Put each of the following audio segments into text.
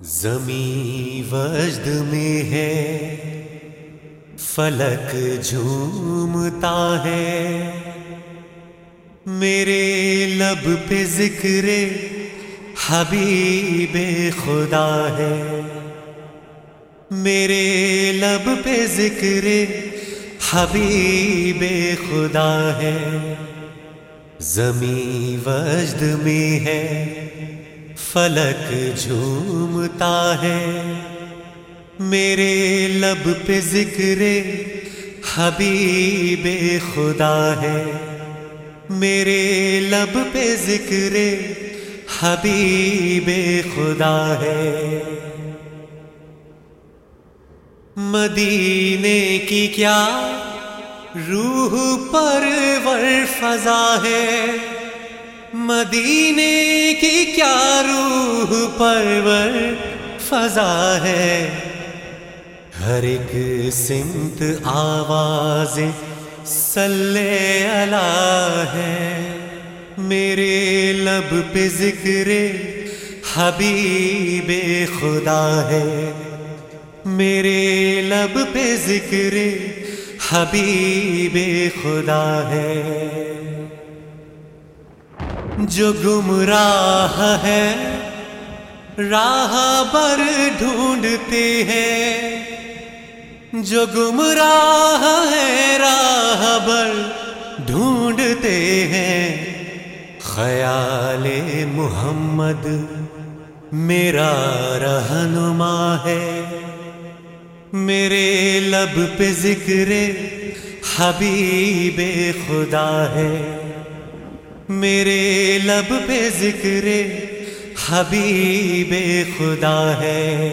زمیں وجد میں ہے، فلک جھومتا ہے، میرے لب پہ ذکر حبیب خدا ہے، میرے لب پہ ذکر حبیب خدا ہے۔ زمیں وجد میں ہے، فلک جھومتا ہے، میرے لب پہ ذکر حبیب خدا ہے، میرے لب پہ ذکر حبیب خدا ہے۔ مدینے کی کیا روح پرور فضا ہے، مدینے کی کیا روح پرور فضا ہے، ہر ایک سمت آواز صلی اللہ ہے، میرے لب پہ ذکر حبیب خدا ہے، میرے لب پہ ذکر حبیب خدا ہے۔ جو گمراہ ہے راہ بر ڈھونڈتے ہیں، جو گمراہ ہے راہ بر ڈھونڈتے ہیں، خیال محمد میرا رہنما ہے، میرے لب پہ ذکر حبیب خدا ہے، میرے لب پہ ذکر حبیب خدا ہے۔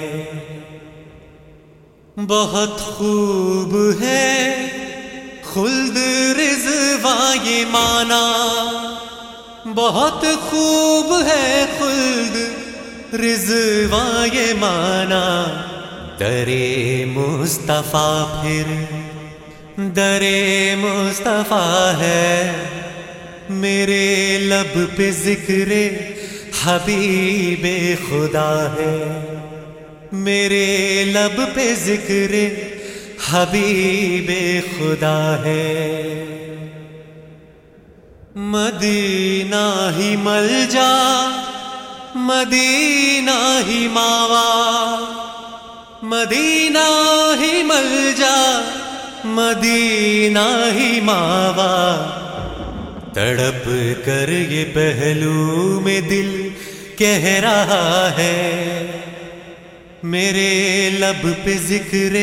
بہت خوب ہے خلد رضوان یہ معنی، بہت خوب ہے خلد رضوان یہ معنی، در مصطفیٰ پھر در مصطفیٰ ہے، میرے لب پہ ذکر حبیب خدا ہے، میرے لب پہ ذکر حبیب خدا ہے۔ مدینہ ہی ملجا مدینہ ہی ماوا، مدینہ ہی ملجا مدینہ ہی ماوا، تڑپ کر یہ پہلو میں دل کہہ رہا ہے، میرے لب پہ ذکر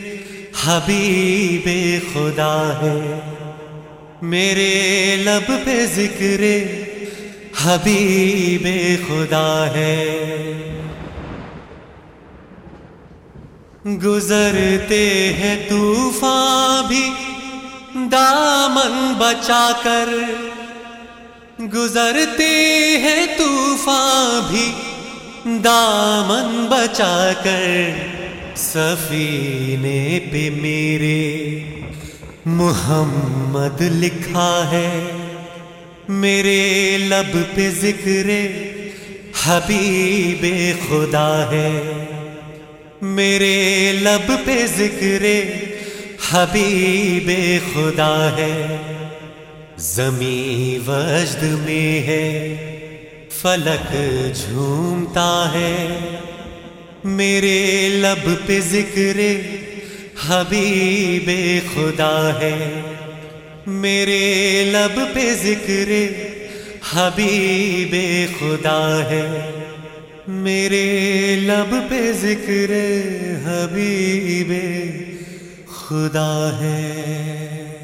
حبیب خدا ہے، میرے لب پہ ذکر حبیب خدا ہے۔ گزرتے ہیں طوفان بھی دامن بچا کر، گزرتے ہیں طوفان بھی دامن بچا کر، سفینے پہ میرے محمد لکھا ہے، میرے لب پہ ذکر حبیب خدا ہے، میرے لب پہ ذکر حبیب خدا ہے۔ زمیں وجد میں ہے، فلک جھومتا ہے، میرے لب پہ ذکر حبیب خدا ہے، میرے لب پہ ذکر حبیب خدا ہے، میرے لب پہ ذکر حبیب خدا ہے۔